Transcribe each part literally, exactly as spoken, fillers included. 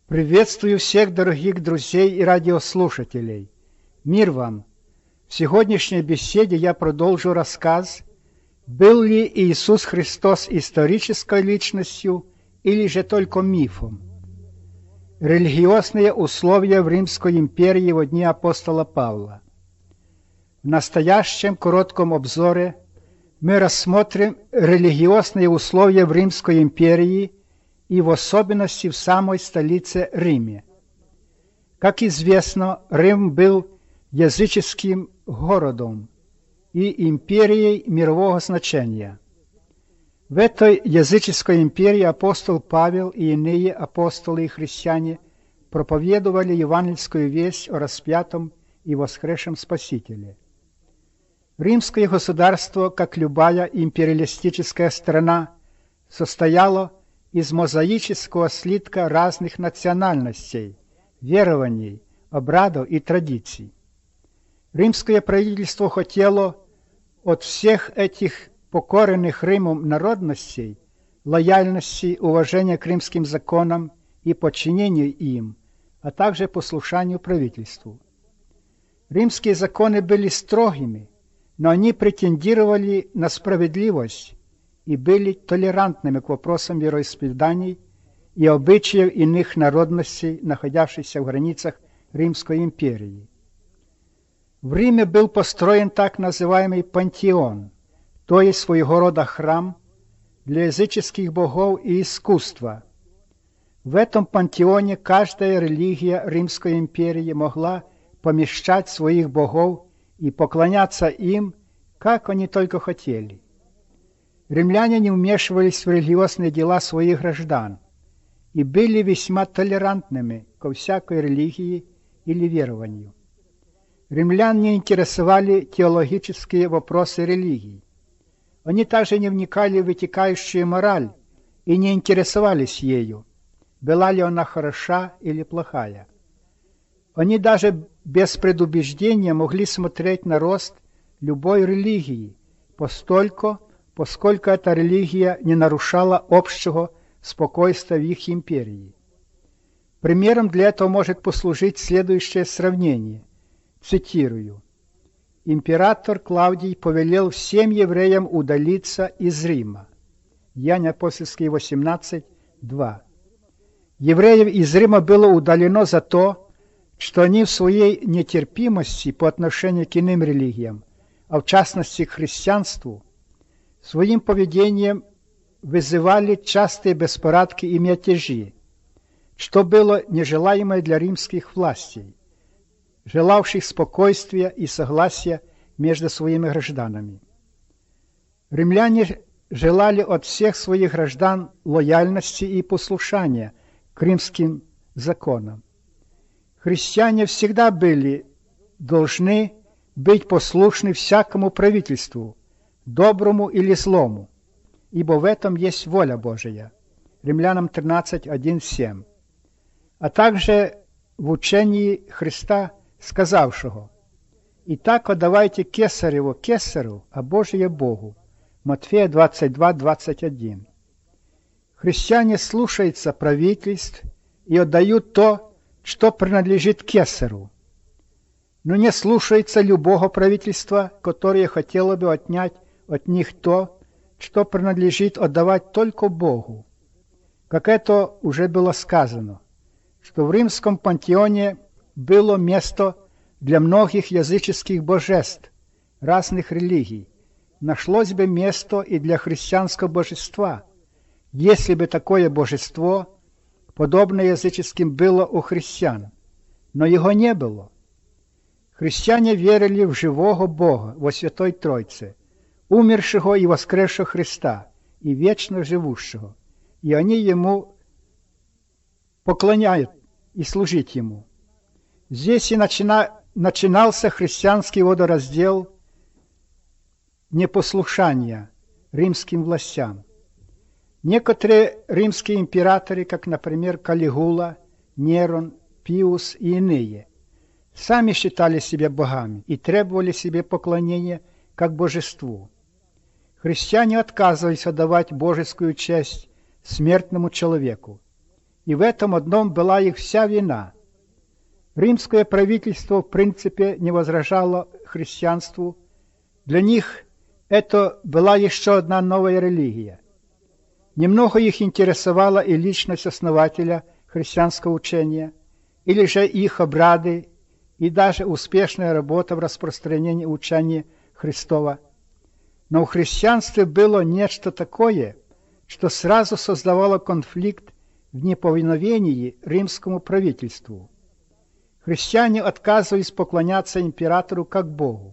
Приветствую всех дорогих друзей и радиослушателей. Мир вам! В сегодняшней беседе я продолжу рассказ, был ли Иисус Христос исторической личностью или же только мифом. Религиозные условия в Римской империи во дни апостола Павла. В настоящем коротком обзоре мы рассмотрим религиозные условия в Римской империи и в особенности в самой столице Риме. Как известно, Рим был языческим городом и империей мирового значения. В этой языческой империи апостол Павел и иные апостолы и христиане проповедовали евангельскую весть о распятом и воскресшем Спасителе. Римское государство, как любая империалистическая страна, состояло из мозаического слитка разных национальностей, верований, обрядов и традиций. Римское правительство хотело от всех этих покоренных Римом народностей лояльности, уважения к римским законам и подчинению им, а также послушанию правительству. Римские законы были строгими, но они претендировали на справедливость и были толерантными к вопросам вероисповеданий и обычаев иных народностей, находящихся в границах Римской империи. В Риме был построен так называемый пантеон, то есть своего рода храм для языческих богов и искусства. В этом пантеоне каждая религия Римской империи могла помещать своих богов и поклоняться им, как они только хотели. Римляне не вмешивались в религиозные дела своих граждан и были весьма толерантными ко всякой религии или верованию. Римлян не интересовали теологические вопросы религии. Они также не вникали в вытекающую мораль и не интересовались ею, была ли она хороша или плохая. Они даже без предубеждения могли смотреть на рост любой религии, постольку, поскольку эта религия не нарушала общего спокойствия в их империи. Примером для этого может послужить следующее сравнение. Цитирую. «Император Клавдий повелел всем евреям удалиться из Рима». Деяния апостольские восемнадцать, два. Евреев из Рима было удалено за то, что они в своей нетерпимости по отношению к иным религиям, а в частности к христианству, своим поведением вызывали частые беспорядки и мятежи, что было нежелаемое для римских властей, желавших спокойствия и согласия между своими гражданами. Римляне желали от всех своих граждан лояльности и послушания к римским законам. Христиане всегда были должны быть послушны всякому правительству, доброму или злому, ибо в этом есть воля Божия. Римлянам тринадцать, один, семь. А также в учении Христа, сказавшего: «Итак, отдавайте Кесареву Кесарю, а Божие Богу». Матфея двадцать два, двадцать один. Христиане слушаются правительств и отдают то, что принадлежит Кесарю, но не слушаются любого правительства, которое хотело бы отнять от них то, что принадлежит отдавать только Богу. Как это уже было сказано, что в римском пантеоне было место для многих языческих божеств разных религий. Нашлось бы место и для христианского божества, если бы такое божество, подобное языческим, было у христиан. Но его не было. Христиане верили в живого Бога, во Святой Тройце, умершего и воскресшего Христа, и вечно живущего, и они Ему поклоняют и служить Ему. Здесь и начина... начинался христианский водораздел непослушания римским властям. Некоторые римские императоры, как, например, Калигула, Нерон, Пиус и иные, сами считали себя богами и требовали себе поклонения как божеству. Христиане отказывались отдавать божескую честь смертному человеку и в этом одном была их вся вина. Римское правительство в принципе не возражало христианству. Для них это была еще одна новая религия. Немного их интересовала и личность основателя христианского учения, или же их обряды, и даже успешная работа в распространении учения Христова. Но в христианстве было нечто такое, что сразу создавало конфликт в неповиновении римскому правительству. Христиане отказывались поклоняться императору как Богу.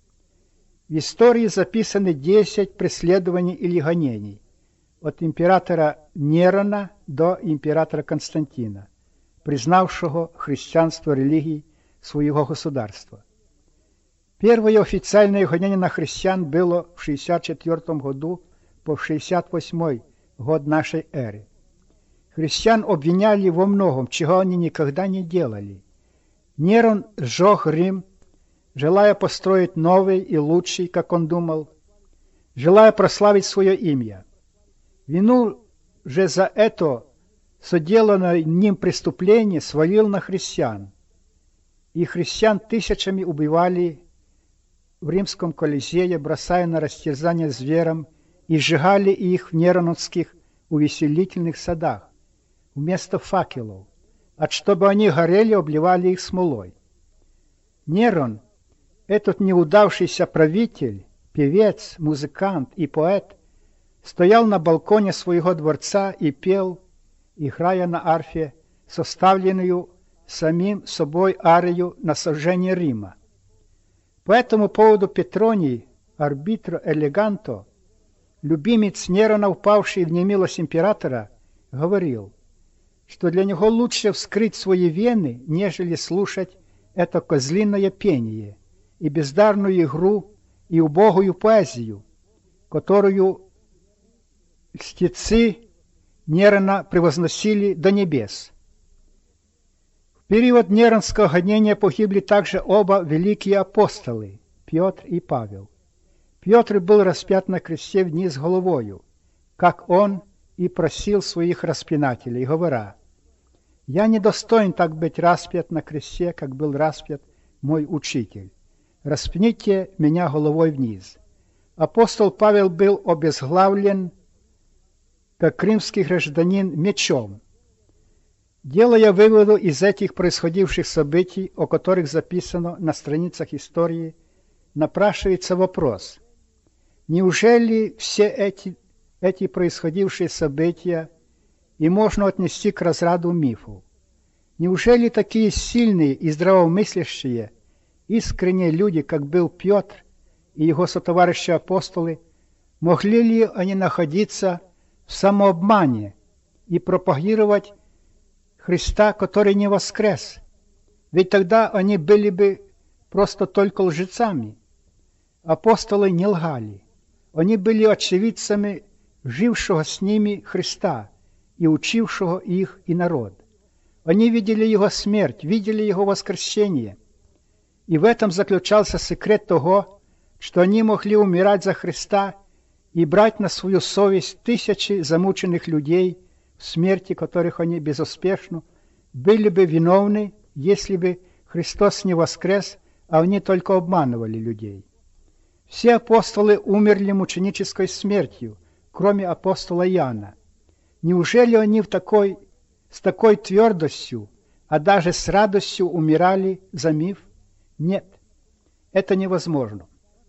В истории записаны десять преследований или гонений от императора Нерона до императора Константина, признавшего христианство религией своего государства. Первое официальное гонение на христиан было в шестьдесят четвёртом году по шестьдесят восьмой год нашей эры. Христиан обвиняли во многом, чего они никогда не делали. Нерон сжег Рим, желая построить новый и лучший, как он думал, желая прославить свое имя. Вину же за это соделанное ним преступление свалил на христиан. И христиан тысячами убивали в римском Колизее, бросая на растерзание зверям, и сжигали их в нероновских увеселительных садах вместо факелов, от чтобы они горели, обливали их смолой. Нерон, этот неудавшийся правитель, певец, музыкант и поэт, стоял на балконе своего дворца и пел, играя на арфе, составленную самим собой арию на сожжение Рима. По этому поводу Петроний, арбитро элеганто, любимец Нерона, упавший в немилость императора, говорил, что для него лучше вскрыть свои вены, нежели слушать это козлиное пение и бездарную игру и убогую поэзию, которую чтецы Нерона превозносили до небес. В период неронского гонения погибли также оба великие апостолы, Петр и Павел. Петр был распят на кресте вниз головою, как он и просил своих распинателей, говоря, «Я недостоин так быть распят на кресте, как был распят мой учитель. Распните меня головой вниз». Апостол Павел был обезглавлен, как римский гражданин, мечом. Делая выводы из этих происходивших событий, о которых записано на страницах истории, напрашивается вопрос, неужели все эти, эти происходившие события и можно отнести к разряду мифов? Неужели такие сильные и здравомыслящие, искренние люди, как был Петр и его сотоварищи-апостолы, могли ли они находиться в самообмане и пропагировать Христа, который не воскрес? Ведь тогда они были бы просто только лжецами. Апостолы не лгали. Они были очевидцами жившего с ними Христа и учившего их и народ. Они видели Его смерть, видели Его воскресение. И в этом заключался секрет того, что они могли умирать за Христа и брать на свою совесть тысячи замученных людей, в смерти которых они безуспешно были бы виновны, если бы Христос не воскрес, а они только обманывали людей. Все апостолы умерли мученической смертью, кроме апостола Иоанна. Неужели они в такой, с такой твердостью, а даже с радостью умирали за миф? Нет, это невозможно.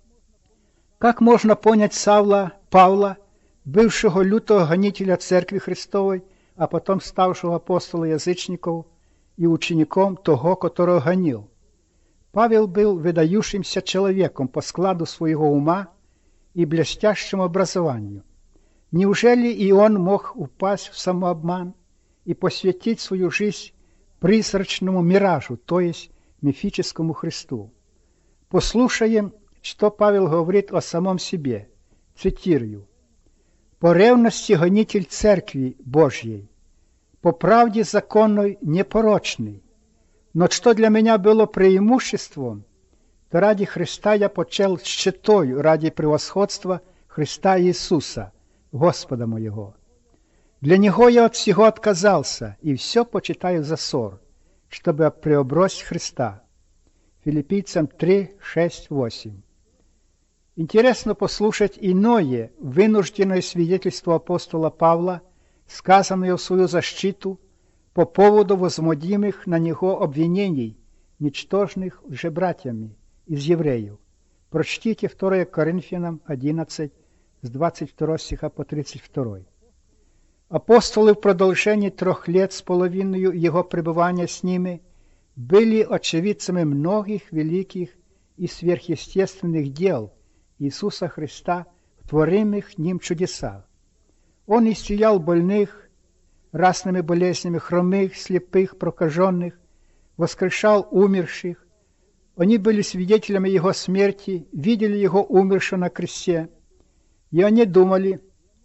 Как можно понять Савла, Павла, бывшего лютого гонителя Церкви Христовой, а потом ставшего апостолом язычников и учеником того, которого гонил? Павел был выдающимся человеком по складу своего ума и блестящему образованию. Неужели и он мог упасть в самообман и посвятить свою жизнь призрачному миражу, то есть мифическому Христу? Послушаем, что Павел говорит о самом себе. Цитирую. «По ревности гонитель Церкви Божьей, по правде законной непорочный, но что для меня было преимуществом, то ради Христа я почел щитою ради превосходства Христа Иисуса, Господа моего. Для него я от всего отказался и все почитаю за ссор, чтобы преобразить Христа. Филиппийцам три, шесть, восемь. Интересно послушать иное, вынужденное свидетельство апостола Павла, сказанное в свою защиту по поводу возмодимых на него обвинений, ничтожных же братьями из евреев. Прочтите второе Коринфянам одиннадцать, с двадцать второго стиха по тридцать второй. Апостолы в продолжении трех лет с половиной его пребывания с ними были очевидцами многих великих и сверхъестественных дел Иисуса Христа в творимых ним чудесах. Он исцелял больных разными болезнями, хромых, слепых, прокаженных, воскрешал умерших. Они были свидетелями его смерти, видели его умершего на кресте, и они думали,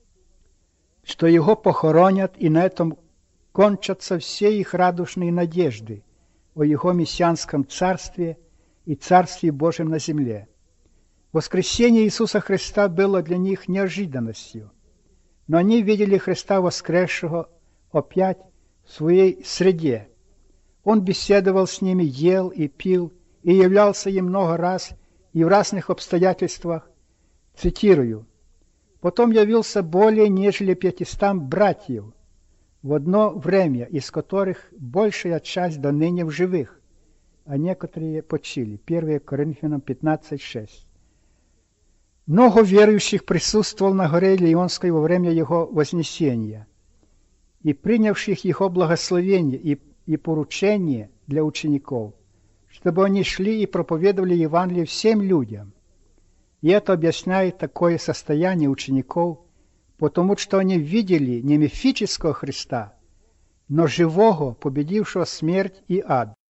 что его похоронят, и на этом кончатся все их радушные надежды о его мессианском царстве и царстве Божьем на земле. Воскресение Иисуса Христа было для них неожиданностью, но они видели Христа воскресшего опять в своей среде. Он беседовал с ними, ел и пил, и являлся им много раз и в разных обстоятельствах. Цитирую: «Потом явился более нежели пятистам братьев в одно время, из которых большая часть до ныне в живых, а некоторые почили». первое Коринфянам пятнадцать, шесть. Много верующих присутствовал на горе Илионской во время его вознесения, и принявших его благословение и, и поручение для учеников, чтобы они шли и проповедовали Евангелие всем людям. И это объясняет такое состояние учеников, потому что они видели не мифического Христа, но живого, победившего смерть и ад.